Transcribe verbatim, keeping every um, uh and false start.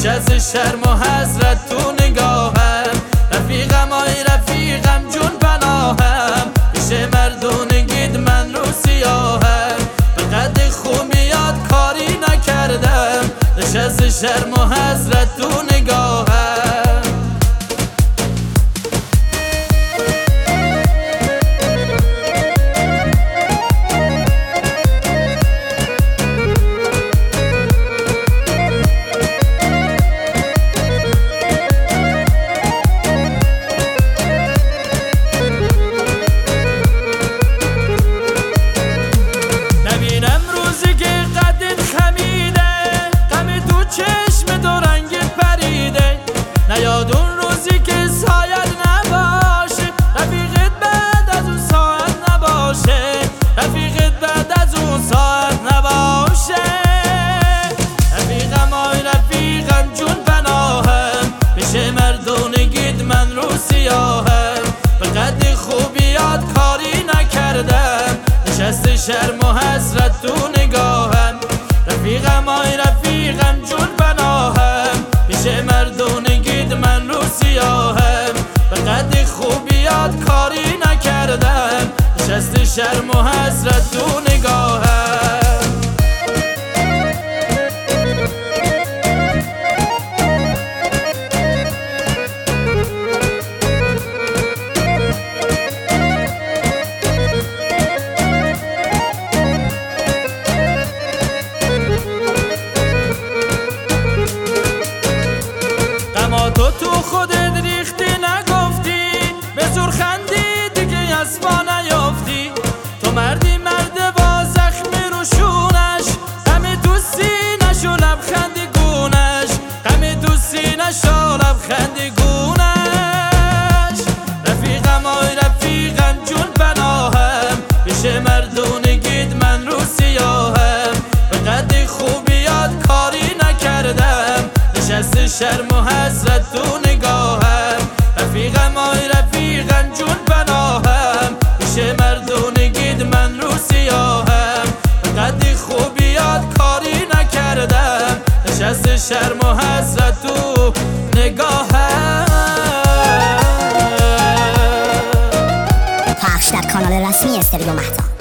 نشست شرم و حسرت تو نگاهم. رفیقم آی رفیقم جون پناهم، پیش مردونگید من رو سیاهم. به قد خوبیات کاری نکردم، نشست شرم و حسرت تو نگاهم. نیاد اون روزی که سایت نباشه، رفیقت بعد از اون ساعت نباشه، رفیقت بعد از اون ساعت نباشه. رفیقم آی رفیقم جون پناهم، پیش مردونگید من رو سیاهم. به قد خوبیات کاری نکردم، نشست شرم و حسرت تو نگاهم. رفیقم آی رفیقم جون پناهم، پیش مردونگید من رو سیاهم. به قد خوبیات کاری نکردم، نشست شرم و حسرت تو نگاهم. تو تو خودت ریختی نگفتی، به زور خندی دیگه از پا نیافتی. تو مردی مرد با زخم رو شونش، غم تو سینش و لبخندی گونش، غم تو سینش و لبخندی گونش. رفیقم آی رفیقم جون پناهم، پیش مردونگید من رو سیاهم. به قد خوبیات کاری نکردم، نشست شرم و حسرت تو نگاهم. رفیقم آی رفیقم جون پناهم، پیش مردونگید من رو سیاهم. به قد خوبیات کاری نکردم، نشست شرم و حسرت تو نگاهم. پخش در کانال رسمی استریو مهتاب.